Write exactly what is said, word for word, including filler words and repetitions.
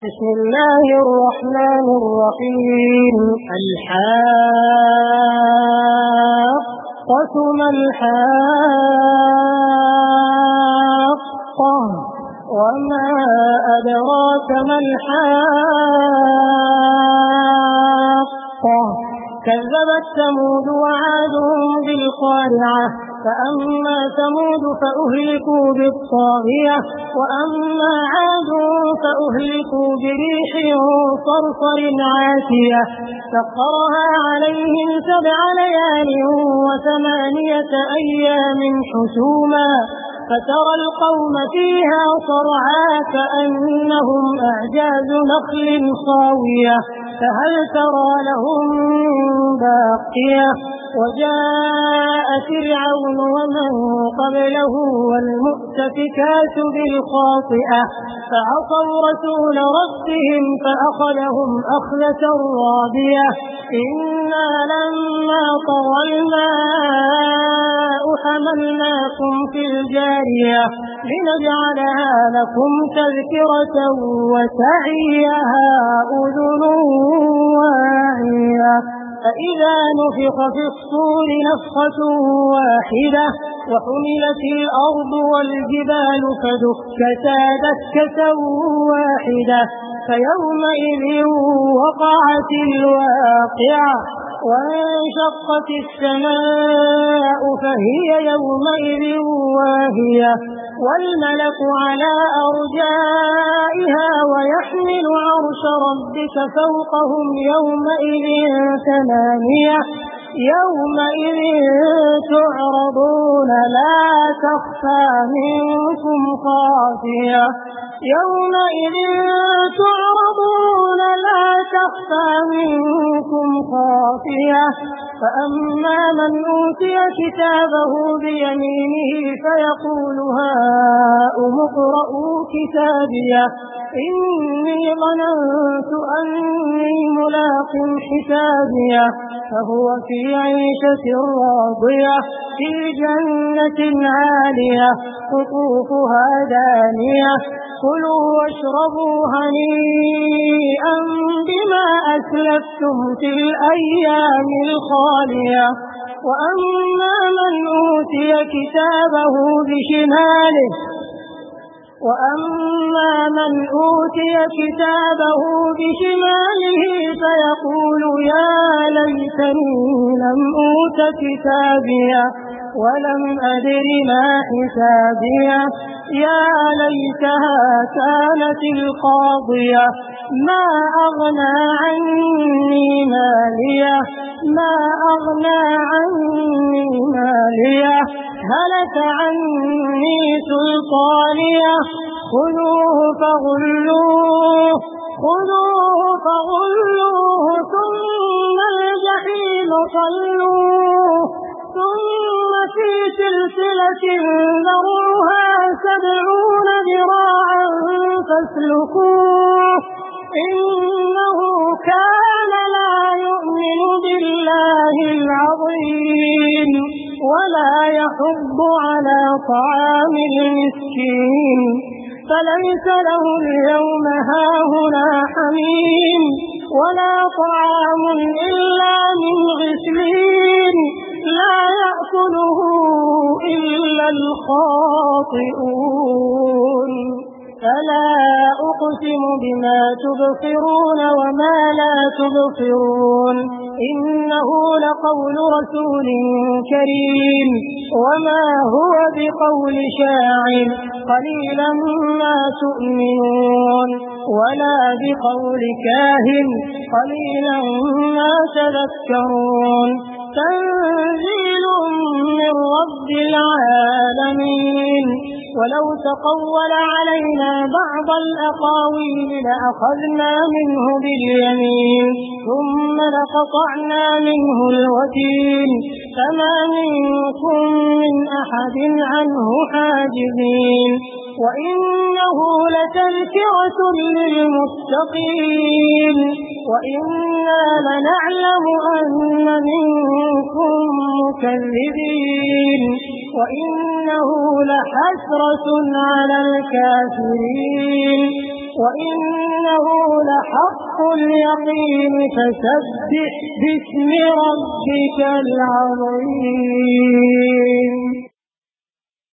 بسم الله الرحمن الرحيم. الحاقة ما الحاقة وما أدراك ما الحاقة كذبت ثمود وعاد بالقارعة فأما ثمود فأهلكوا بالطاغية وأما عاد فأهلكوا بريح صرصر عاتية سخرها عليهم سبع ليال وثمانية أيام حسوما فترى القوم فيها صرعا كأنهم أعجاز نخل خاوية فهل ترى لهم باقية وجاء فرعون ومن قبله والمؤتفكات بالخاطئة فعصوا رسول ربهم فأخذهم أخذة رابية إنا لما طغى الماء حملناكم في الجارية لنجعلها لكم تذكرة وتعيها أذن واعية فإذا نفخ في الصور نفخة واحدة وحملت الأرض والجبال فدكتا دكة واحدة فيومئذ وقعت الواقعة وانشقت السماء فهي يومئذ واهية والملك على أرجائها ويحمل عرش ربك فوقهم يومئذ ثمانية يومئذ تعرضون لا تخفى منكم خافية يومئذ تعرضون لا تخفى منكم خافية فأما من أوتي كتابه بيمينه فيقول هاؤم اقرءوا كتابيه إني ظننت أني ملاق حسابيه فهو في عيشة راضية في جنة عالية قطوفها دانية كلوا واشربوا هنيئا بما أسلفتم في الأيام الخالية وأما من أوتي كتابه بشماله وأما من أوتي كتابه بشماله فيقول يا ليتني لم أوت كتابيه ولم أدر ما حسابيه يا ليتها كانت القاضية ما أغنى عني ماليه ما أغنى عني ماليه هلك عني سلطانيه خذوه فغلوه خذوه فغلوه ثم الجحيم صلوه ثم في سلسلة ذرعها سبعون ذراعا فاسلكوه إنه كان لا يؤمن بالله العظيم ولا يحض على طعام المسكين فليس له اليوم هاهنا حميم ولا طعام إلا من غسلين لا يأكله إلا الخاطئون فلا أقسم بما تبصرون وما لا تبصرون إنه لقول رسول كريم وما هو بقول شاعر قليلا ما تؤمنون ولا بقول كاهن قليلا ما تذكرون تنزيل من رب العالمين ولو تقول علينا بعض الأقاويل لأخذنا منه باليمين ثم لقطعنا منه الوتين فما منكم من أحد عنه حاجزين وإنه لتذكرة للمتقين وإنا لنعلم أن منكم مكذبين وإنه لحسرة على الكافرين وإنه لحق اليقين فسبح باسم ربك العظيم.